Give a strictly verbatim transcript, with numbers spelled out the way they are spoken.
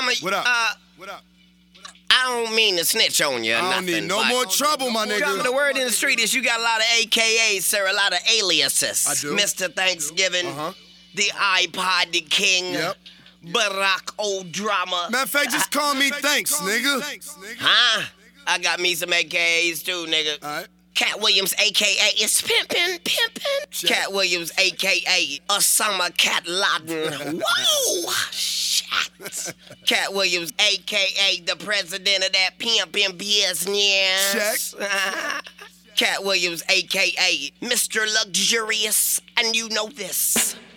Drama. What up? Uh, What up? I don't mean to snitch on you or I don't nothing. need no but more trouble, my nigga. Drama, the word in the street is you got a lot of A K As, sir, a lot of aliases. I do. Mister Thanksgiving, Uh-huh. the iPod the King, Yep. Barack O'Drama. Matter of fact, just call me thanks, nigga. Huh? I got me some A K As too, nigga. All right. Cat Williams, A K A is pimpin', pimpin'. Check. Cat Williams, A K A Osama Cat Laden. Whoa! Shit. Cat Williams, A K A the president of that pimpin' business. Check. Cat Williams, A K A Mister Luxurious, and you know this.